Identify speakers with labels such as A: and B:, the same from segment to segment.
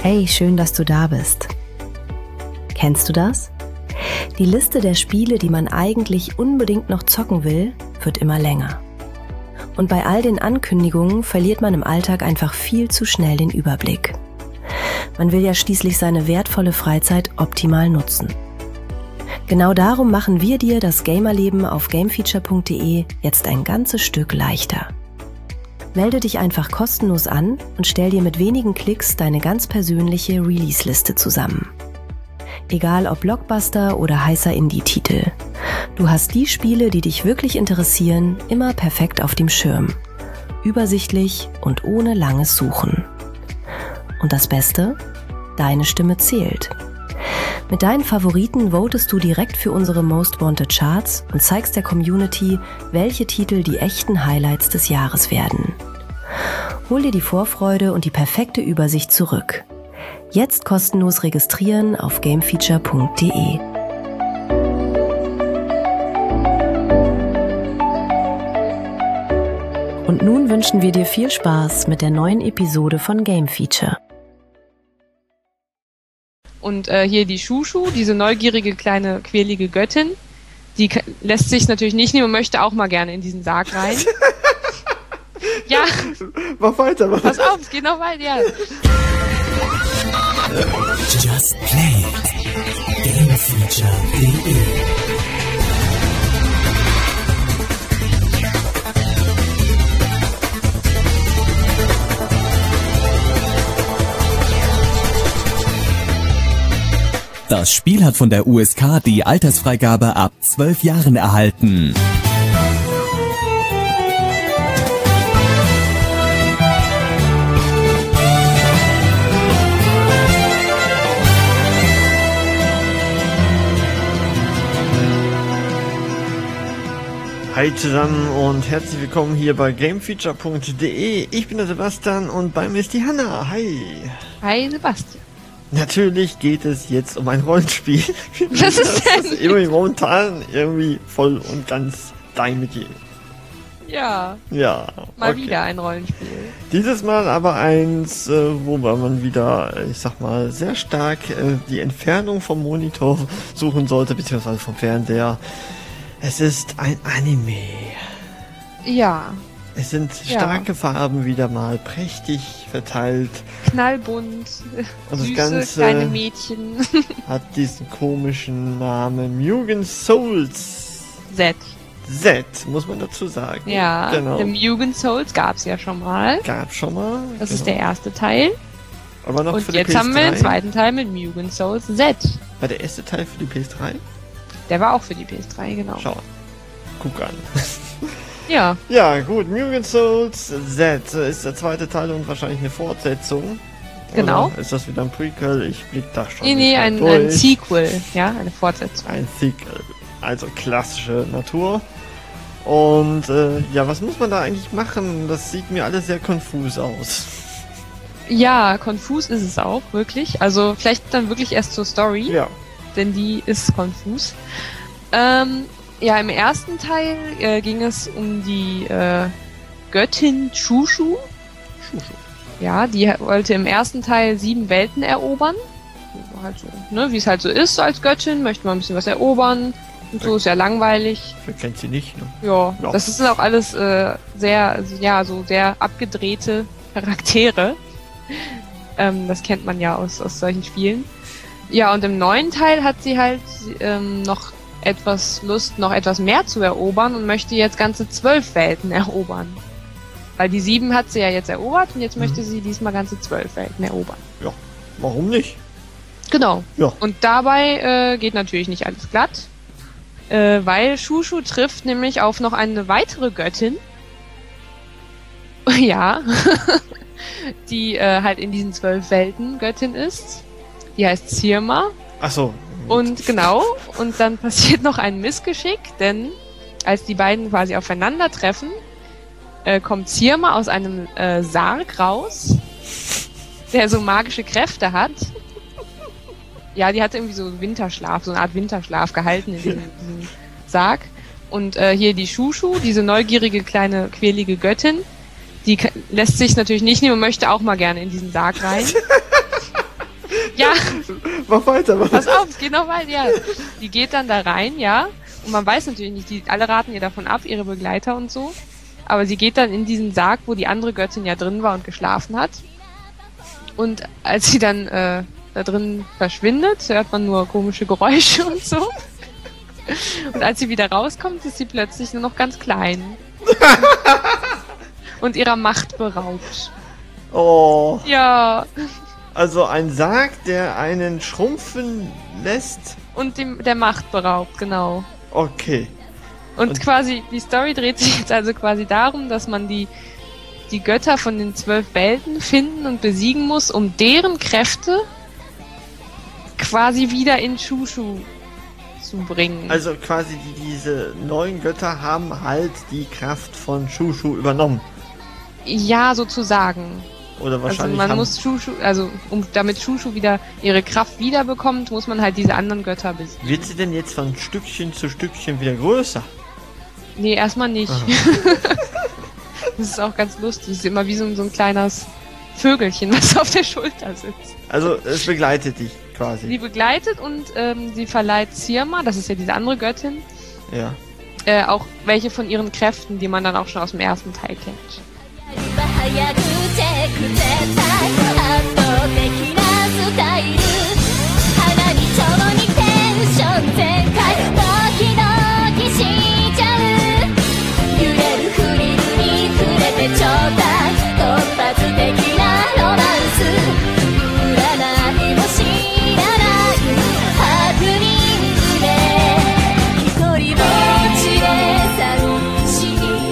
A: Hey, schön, dass du da bist. Kennst du das? Die Liste der Spiele, die man eigentlich unbedingt noch zocken will, wird immer länger. Und bei all den Ankündigungen verliert man im Alltag einfach viel zu schnell den Überblick. Man will ja schließlich seine wertvolle Freizeit optimal nutzen. Genau darum machen wir dir das Gamerleben auf gamefeature.de jetzt ein ganzes Stück leichter. Melde dich einfach kostenlos an und stell dir mit wenigen Klicks deine ganz persönliche Release-Liste zusammen. Egal ob Blockbuster oder heißer Indie-Titel. Du hast die Spiele, die dich wirklich interessieren, immer perfekt auf dem Schirm. Übersichtlich und ohne langes Suchen. Und das Beste? Deine Stimme zählt. Mit deinen Favoriten votest du direkt für unsere Most Wanted Charts und zeigst der Community, welche Titel die echten Highlights des Jahres werden. Hol dir die Vorfreude und die perfekte Übersicht zurück. Jetzt kostenlos registrieren auf gamefeature.de. Und nun wünschen wir dir viel Spaß mit der neuen Episode von Game Feature.
B: Und hier die Shushu, diese neugierige kleine quälige Göttin, die lässt sich natürlich nicht nehmen und möchte auch mal gerne in diesen Sarg rein. Ja.
C: Mach weiter.
B: Pass auf, es geht noch weiter. Ja.
D: Just Play. Gamefeature.de. Das Spiel hat von der USK die Altersfreigabe ab 12 Jahren erhalten.
C: Hi zusammen und herzlich willkommen hier bei gamefeature.de. Ich bin der Sebastian und bei mir ist die Hanna. Hi.
B: Hi Sebastian.
C: Natürlich geht es jetzt um ein Rollenspiel.
B: Was ist denn?
C: Das ist irgendwie momentan irgendwie voll und ganz dein Metier.
B: Ja.
C: Ja.
B: Mal
C: okay.
B: wieder ein Rollenspiel.
C: Dieses Mal aber eins, wo man wieder, ich sag mal, sehr stark die Entfernung vom Monitor suchen sollte, beziehungsweise vom Fernseher. Es ist ein Anime.
B: Ja.
C: Es sind starke Farben wieder mal, prächtig verteilt.
B: Knallbunt,
C: Und
B: süße
C: das Ganze
B: kleine Mädchen.
C: hat diesen komischen Namen Mugen Souls
B: Z.
C: Z, muss man dazu sagen.
B: Ja,
C: genau.
B: im Mugen Souls gab's ja schon mal.
C: Gab schon mal.
B: Das ist der erste Teil.
C: Aber noch
B: Und
C: für die
B: jetzt
C: PS3.
B: haben wir den zweiten Teil mit Mugen Souls Z.
C: War der erste Teil für die PS3?
B: Der war auch für die PS3, genau.
C: Schau, guck an.
B: Ja.
C: Ja, gut, Mugen Souls Z ist der zweite Teil und wahrscheinlich eine Fortsetzung.
B: Genau.
C: Oder ist das wieder ein Prequel? Ich blick da schon.
B: Nee, ein Sequel. Ja, eine Fortsetzung.
C: Ein Sequel. Also klassische Natur. Und ja, was muss man da eigentlich machen? Das sieht mir alles sehr konfus aus.
B: Ja, konfus ist es auch, wirklich. Also vielleicht dann wirklich erst zur Story.
C: Ja.
B: Denn die ist konfus. Ja, im ersten Teil ging es um die Göttin Shushu. Ja, die wollte im ersten Teil 7 Welten erobern. Halt so, ne, wie es halt so ist als Göttin, möchte man ein bisschen was erobern. Und so ist ja langweilig.
C: Wer kennt sie nicht, ne?
B: Ja,
C: Ja.
B: das sind auch alles sehr, ja, so sehr abgedrehte Charaktere. Das kennt man ja aus solchen Spielen. Ja, und im neuen Teil hat sie halt noch etwas Lust, noch etwas mehr zu erobern und möchte jetzt ganze 12 Welten erobern. Weil die 7 hat sie ja jetzt erobert und jetzt möchte sie diesmal ganze 12 Welten erobern.
C: Ja, warum nicht?
B: Genau.
C: Ja.
B: Und dabei geht natürlich nicht alles glatt, weil Shushu trifft nämlich auf noch eine weitere Göttin. Ja. Die halt in diesen 12 Welten Göttin ist. Die heißt Cirma.
C: Ach so.
B: Und genau, und dann passiert noch ein Missgeschick, denn als die beiden quasi aufeinandertreffen, kommt Cirma aus einem Sarg raus, der so magische Kräfte hat. Ja, die hat irgendwie so Winterschlaf, so eine Art Winterschlaf gehalten in diesem Sarg. Und hier die Shushu, diese neugierige kleine quälige Göttin, die lässt sich natürlich nicht nehmen und möchte auch mal gerne in diesen Sarg rein. Ja,
C: Mach weiter.
B: pass auf, es geht noch weiter. Ja, die geht dann da rein, ja. Und man weiß natürlich nicht, alle raten ihr davon ab, ihre Begleiter und so. Aber sie geht dann in diesen Sarg, wo die andere Göttin ja drin war und geschlafen hat. Und als sie dann da drin verschwindet, hört man nur komische Geräusche und so. Und als sie wieder rauskommt, ist sie plötzlich nur noch ganz klein. Und ihrer Macht beraubt.
C: Oh.
B: Ja.
C: Also ein Sarg, der einen schrumpfen lässt.
B: Und der Macht beraubt, genau.
C: Okay.
B: Und quasi, die Story dreht sich jetzt also quasi darum, dass man die Götter von den 12 Welten finden und besiegen muss, um deren Kräfte quasi wieder in Shushu zu bringen.
C: Also quasi diese neuen Götter haben halt die Kraft von Shushu übernommen.
B: Ja, sozusagen.
C: Oder wahrscheinlich
B: also man muss Shushu, also damit Shushu wieder ihre Kraft wiederbekommt, muss man halt diese anderen Götter besiegen.
C: Wird sie denn jetzt von Stückchen zu Stückchen wieder größer?
B: Nee, erstmal nicht. Das ist auch ganz lustig. Das ist immer wie so ein kleines Vögelchen, was auf der Schulter sitzt.
C: Also es begleitet dich
B: Sie
C: quasi.
B: begleitet und sie verleiht Sirma, das ist ja diese andere Göttin,
C: Ja.
B: auch welche von ihren Kräften, die man dann auch schon aus dem ersten Teil kennt.
E: 早くチェック絶対圧倒的なスタイル花にちょろにテンション全開ドキドキしちゃう揺れるフリルに触れてちょうだい突発的なロマンス占いも知らないハプニングで一人ぼっちで寂し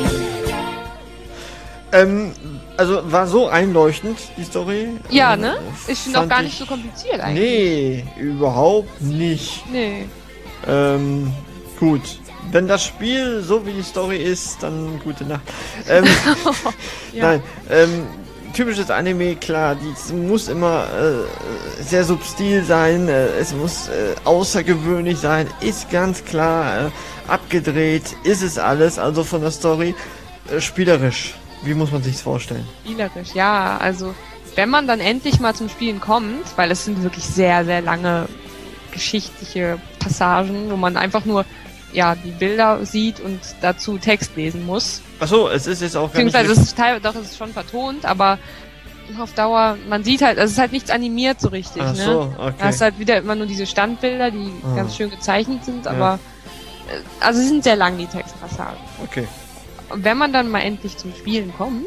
E: い
C: Also war so einleuchtend, die Story.
B: Ja, ne? Ich finde auch
C: fand
B: gar
C: ich-
B: nicht so kompliziert eigentlich.
C: Nee, überhaupt nicht.
B: Nee.
C: Gut. Wenn das Spiel so wie die Story ist, dann gute Nacht.
B: Ja.
C: Nein, typisches Anime, klar, die muss immer sehr subtil sein, es muss außergewöhnlich sein, ist ganz klar, abgedreht, ist es alles, also von der Story, spielerisch. Wie muss man sich's vorstellen?
B: Spielerisch, ja. Also, wenn man dann endlich mal zum Spielen kommt, weil es sind wirklich sehr, sehr lange geschichtliche Passagen, wo man einfach nur, ja, die Bilder sieht und dazu Text lesen muss.
C: Achso, es ist jetzt auch gar nicht...
B: Beziehungsweise es ist schon vertont, aber auf Dauer, man sieht halt, es ist halt nichts animiert so richtig,
C: Ach
B: ne?
C: so,
B: Da
C: okay.
B: hast halt wieder immer nur diese Standbilder, die
C: Ah.
B: ganz schön gezeichnet sind,
C: Ja.
B: aber also sie sind sehr lang, die Textpassagen.
C: Okay.
B: Und wenn man dann mal endlich zum Spielen kommt,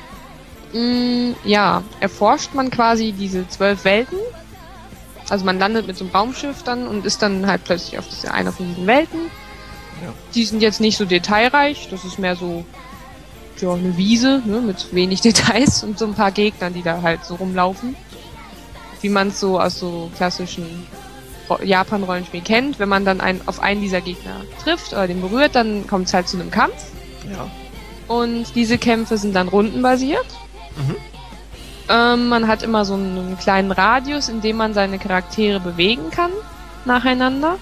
B: ja, erforscht man quasi diese 12 Welten. Also man landet mit so einem Raumschiff dann und ist dann halt plötzlich auf einer von diesen Welten.
C: Ja.
B: Die sind jetzt nicht so detailreich, das ist mehr so, ja, eine Wiese, ne, mit wenig Details und so ein paar Gegnern, die da halt so rumlaufen. Wie man es so aus so klassischen Japan-Rollenspielen kennt. Wenn man dann auf einen dieser Gegner trifft oder den berührt, dann kommt es halt zu einem Kampf.
C: Ja.
B: Und diese Kämpfe sind dann rundenbasiert. Man hat immer so einen kleinen Radius, in dem man seine Charaktere bewegen kann, nacheinander.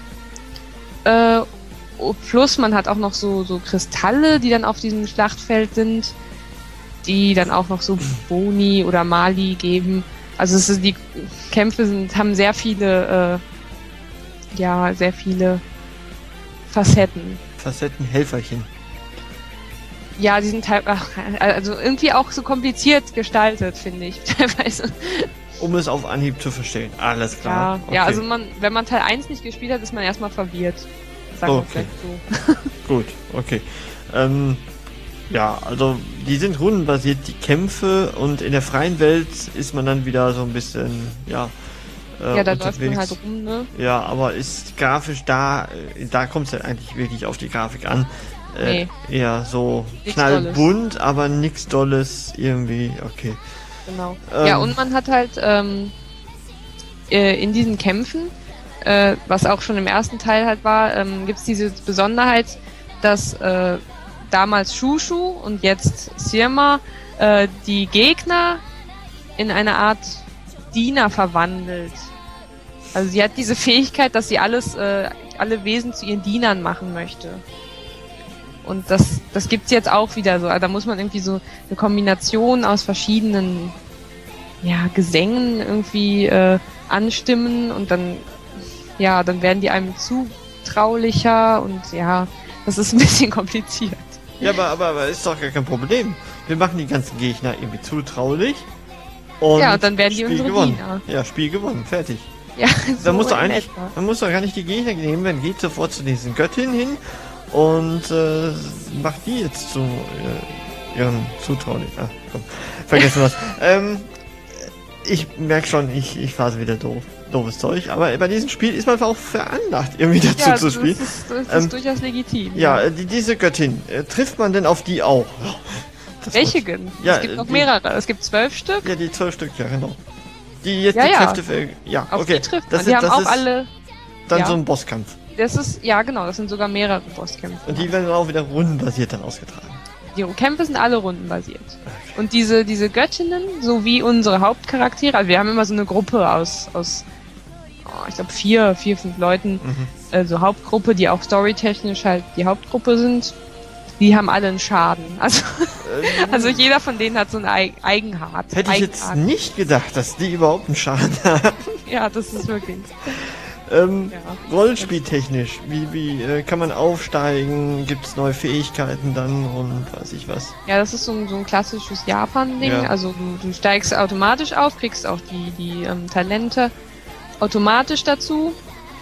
B: Plus man hat auch noch so Kristalle, die dann auf diesem Schlachtfeld sind, die dann auch noch so Boni oder Mali geben. Also die Kämpfe haben sehr viele, sehr viele Facetten.
C: Facettenhelferchen.
B: Ja, die sind also irgendwie auch so kompliziert gestaltet, finde ich, teilweise.
C: Um es auf Anhieb zu verstehen. Alles
B: Ja,
C: klar.
B: ja, also wenn man Teil 1 nicht gespielt hat, ist man erstmal verwirrt. Sagen wir
C: Okay.
B: vielleicht so.
C: Gut, okay. Ja, also die sind rundenbasiert, die Kämpfe, und in der freien Welt ist man dann wieder so ein bisschen,
B: Ja, da läuft man
C: unterwegs.
B: halt rum, ne?
C: Ja, aber ist grafisch da kommt es ja eigentlich wirklich auf die Grafik an.
B: Nee.
C: Eher so
B: Nix
C: knallbunt, aber nichts Dolles irgendwie, okay.
B: Genau.
C: Ähm.
B: Ja, und man hat halt in diesen Kämpfen, was auch schon im ersten Teil halt war, gibt's diese Besonderheit, dass damals Shushu und jetzt Sirma die Gegner in eine Art Diener verwandelt. Also sie hat diese Fähigkeit, dass sie alle Wesen zu ihren Dienern machen möchte. Und das gibt's jetzt auch wieder so. Also da muss man irgendwie so eine Kombination aus verschiedenen Gesängen irgendwie anstimmen und dann werden die einem zutraulicher und ja, das ist ein bisschen kompliziert.
C: Ja, aber ist doch gar kein Problem. Wir machen die ganzen Gegner irgendwie zutraulich. Und
B: dann werden die
C: Spiel
B: unsere
C: gewonnen.
B: Diener.
C: Ja, Spiel gewonnen, fertig.
B: Ja,
C: Da musst du
B: in
C: eigentlich,
B: etwa.
C: man muss doch gar nicht die Gegner nehmen, man geht sofort zu diesen Göttinnen hin und macht die jetzt zu ihren zutraulich. Ah, komm, vergessen was. Ich merke schon, ich phase wieder doofes Zeug, aber bei diesem Spiel ist man auch veranlagt, irgendwie dazu zu spielen.
B: Das ist durchaus legitim.
C: Ja, diese Göttin, trifft man denn auf die auch? Das
B: Welche denn?
C: Ja,
B: es gibt noch
C: die-
B: mehrere. Es gibt 12 Stück.
C: Ja, die 12 Stück, ja, genau. Die jetzt
B: Ja,
C: die
B: ja.
C: Kräfte ja,
B: Auf
C: okay.
B: die trifft
C: Das
B: man. Die haben auch
C: ist
B: alle.
C: dann
B: ja.
C: so ein Bosskampf.
B: Das ist, ja genau, das sind sogar mehrere Bosskämpfe.
C: Und die werden dann auch wieder rundenbasiert dann ausgetragen.
B: Die Kämpfe sind alle rundenbasiert. Und diese Göttinnen, so wie unsere Hauptcharaktere, also wir haben immer so eine Gruppe aus ich glaube 4, 5 Leuten, so Hauptgruppe, die auch storytechnisch halt die Hauptgruppe sind, die haben alle einen Schaden. Also jeder von denen hat so ein Eigenart.
C: Hätte ich jetzt nicht gedacht, dass die überhaupt einen Schaden haben.
B: Ja, das ist wirklich.
C: Rollenspieltechnisch, wie kann man aufsteigen? Gibt es neue Fähigkeiten dann und weiß ich was?
B: Ja, das ist so ein klassisches Japan-Ding.
C: Ja.
B: Also du steigst automatisch auf, kriegst auch die Talente automatisch dazu.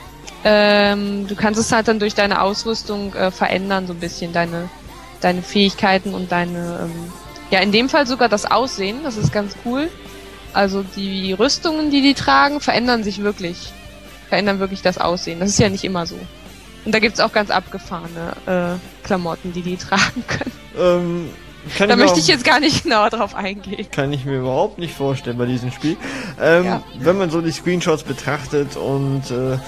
B: Du kannst es halt dann durch deine Ausrüstung verändern, so ein bisschen deine Fähigkeiten und deine, in dem Fall sogar das Aussehen, das ist ganz cool. Also die Rüstungen, die tragen, verändern wirklich das Aussehen. Das ist ja nicht immer so. Und da gibt's auch ganz abgefahrene Klamotten, die tragen können. Da möchte ich jetzt gar nicht genauer drauf eingehen.
C: Kann ich mir überhaupt nicht vorstellen bei diesem Spiel.
B: Ja.
C: Wenn man so die Screenshots betrachtet und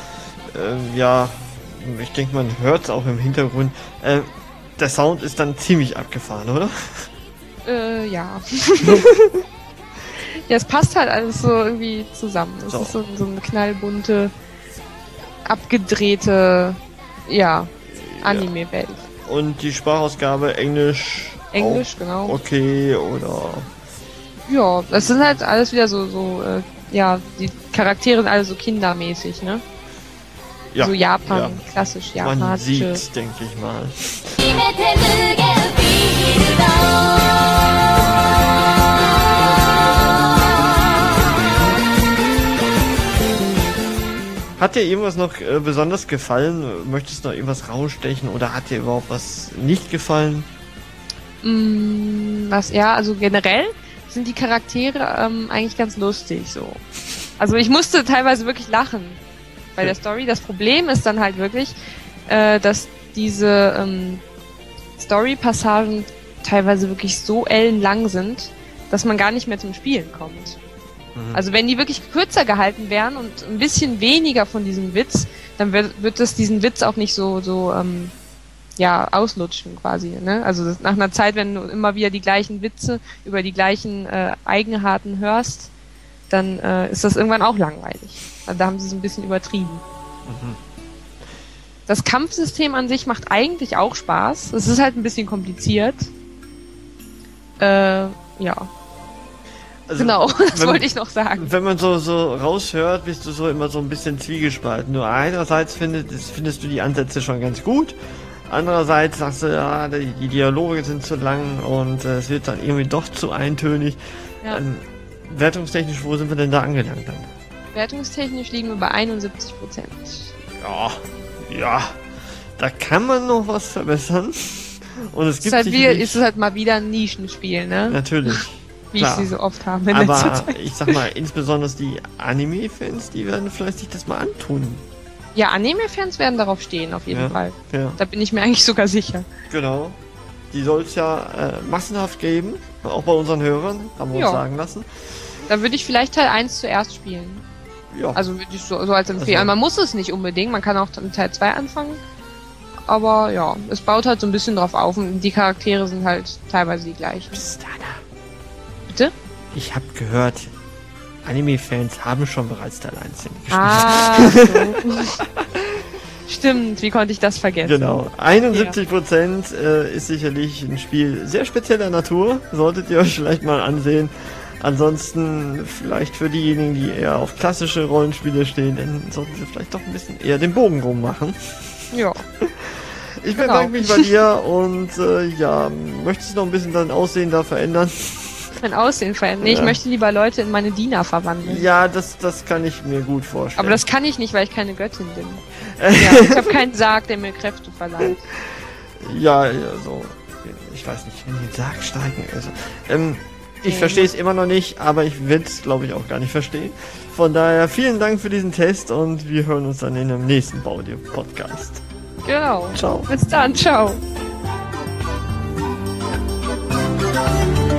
C: ich denke, man hört es auch im Hintergrund. Der Sound ist dann ziemlich abgefahren, oder?
B: Ja. Ja, es passt halt alles so irgendwie zusammen. Es
C: So.
B: ist so eine knallbunte, abgedrehte, Anime-Welt.
C: Und die Sprachausgabe Englisch.
B: Englisch,
C: auch
B: genau.
C: Okay, oder.
B: Ja, das sind halt alles wieder die Charaktere sind alle so kindermäßig, ne?
C: Ja.
B: So Japan, klassisch
C: Man
B: japanische.
C: sieht's, denke ich mal.
E: 決めて無限フィールド
C: Hat dir irgendwas noch besonders gefallen? Möchtest du noch irgendwas rausstechen oder hat dir überhaupt was nicht gefallen?
B: Also generell sind die Charaktere eigentlich ganz lustig, so. Also ich musste teilweise wirklich lachen bei der Story. Das Problem ist dann halt wirklich, dass diese Story-Passagen teilweise wirklich so ellenlang sind, dass man gar nicht mehr zum Spielen kommt. Also wenn die wirklich kürzer gehalten wären und ein bisschen weniger von diesem Witz, dann wird es diesen Witz auch nicht so auslutschen quasi, ne? Also nach einer Zeit, wenn du immer wieder die gleichen Witze über die gleichen Eigenarten hörst, dann ist das irgendwann auch langweilig. Also da haben sie es ein bisschen übertrieben. Das Kampfsystem an sich macht eigentlich auch Spaß. Es ist halt ein bisschen kompliziert.
C: Also,
B: Genau, das
C: wenn-
B: wollte ich noch sagen.
C: Wenn man so raushört, bist du so immer so ein bisschen zwiegespalten. Nur einerseits findest du die Ansätze schon ganz gut. Andererseits sagst du, ja, die Dialoge sind zu lang und es wird dann irgendwie doch zu eintönig.
B: Ja.
C: Wertungstechnisch, wo sind wir denn da angelangt dann?
B: Wertungstechnisch liegen wir bei 71%.
C: Ja, da kann man noch was verbessern. Und es gibt
B: Es ist halt mal wieder ein Nischenspiel, ne?
C: natürlich.
B: Wie
C: klar.
B: ich sie so oft habe in letzter
C: Aber
B: Zeit.
C: ich sag mal, insbesondere die Anime-Fans, die werden vielleicht sich das mal antun.
B: Ja, Anime-Fans werden darauf stehen, auf jeden
C: Ja.
B: Fall.
C: Ja,
B: Da bin ich mir eigentlich sogar sicher.
C: genau. Die soll es ja massenhaft geben, auch bei unseren Hörern, haben wir
B: Ja.
C: uns sagen lassen.
B: Da würde ich vielleicht Teil 1 zuerst spielen.
C: Ja,
B: Also würde ich so als Empfehlung.
C: Also-
B: Man muss es nicht unbedingt, man kann auch mit Teil 2 anfangen. Aber ja, es baut halt so ein bisschen drauf auf und die Charaktere sind halt teilweise die gleichen.
C: Psst, Anna.
B: Bitte?
C: Ich habe gehört, Anime-Fans haben schon bereits Teil 1 gespielt.
B: Ah, so. Stimmt, wie konnte ich das vergessen?
C: Genau. 71% ist sicherlich ein Spiel sehr spezieller Natur. Solltet ihr euch vielleicht mal ansehen. Ansonsten vielleicht für diejenigen, die eher auf klassische Rollenspiele stehen, dann sollten sie vielleicht doch ein bisschen eher den Bogen rummachen.
B: Ja.
C: Ich bedanke mich bei dir und möchtest du noch ein bisschen dein Aussehen da verändern?
B: Mein Aussehen verändern? Nee, ich möchte lieber Leute in meine Diener verwandeln.
C: Ja, das kann ich mir gut vorstellen.
B: Aber das kann ich nicht, weil ich keine Göttin bin. Ja, ich habe keinen Sarg, der mir Kräfte verleiht.
C: Ja, so. Ich weiß nicht, wenn die den Sarg steigen. Also, ich verstehe es immer noch nicht, aber ich will es, glaube ich, auch gar nicht verstehen. Von daher vielen Dank für diesen Test und wir hören uns dann in einem nächsten Baudio-Podcast.
B: Genau.
C: Ciao.
B: Bis dann, ciao.